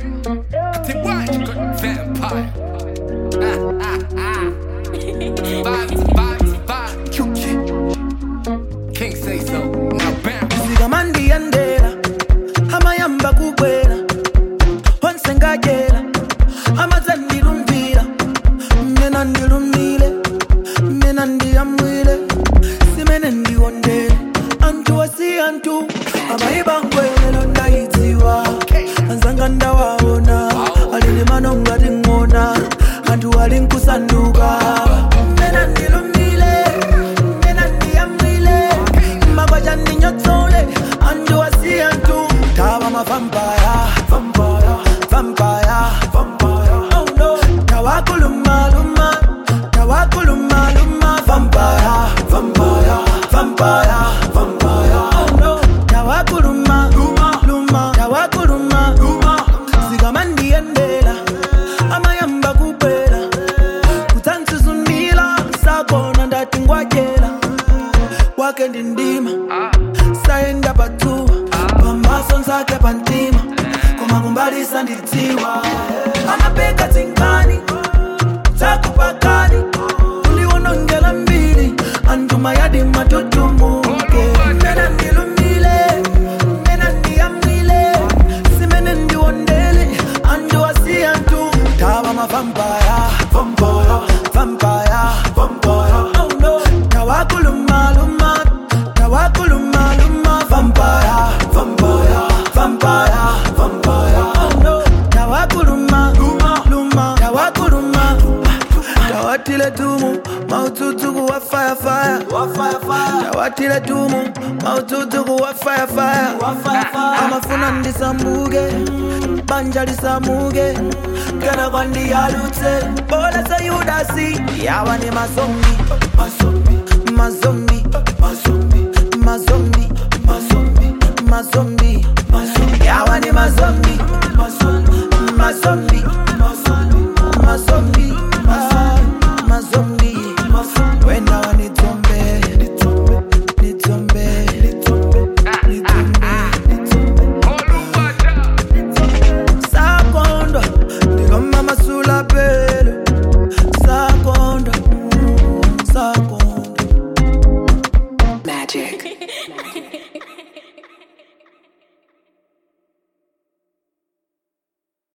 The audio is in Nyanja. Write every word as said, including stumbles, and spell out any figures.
The white got vampire. Vibes, vibes, vibes. King say so. Now bam. Sigamandi andela, amayamba kukwela, onse ngajela, amazandi lumbila, mena ndilumile, mena ndiyamwile, simene ndiwondele, antu wasi antu, amayiba ngwele ndayitiwa, anzanga ndawaona, alini manonga tingona, antu wali nkusanduka, mena ndilumile, mena ndiyamwile, magwaja ndinyotole, antu wasi antu, tawa ma vampire, vampire, vampire, vampire, oh no, tawa kuluma luma, tawa kuluma luma, vampire, vampire, vampire, vampire, oh no, tawa kuluma luma, luma, tawa kuluma luma, sigamandi endela, amayamba kupela, kutanzuzunila, sakona ndatingwajela, wakendi ndima, saenda patuwa, pamaso nsake pantima, kuma kumbalisa nditiwa, amapeka tinkani, takupakani, uliwonongela mbili, anduma yadi matutumuke, mena ndilumile, mena ndiyamile, simene ndiwondele, andu wasi antu, tawa ma vampire, vampire, vampire, vampire, oh no, tawa kuluma luma, tawa kuluma luma, vampire, vampire, vampire, vampire, oh no, tawa kuluma luma, luma, tawa kuluma, tawatile tumu, maututuku wa fire fire, wa fire fire, tawatile tumu, maututuku wa fire fire, wa fire fire, amafuna ndisambuge, banja lisamuge, kana kwandi yalute, bola sa yudasi, yawa ni masongi, masongi.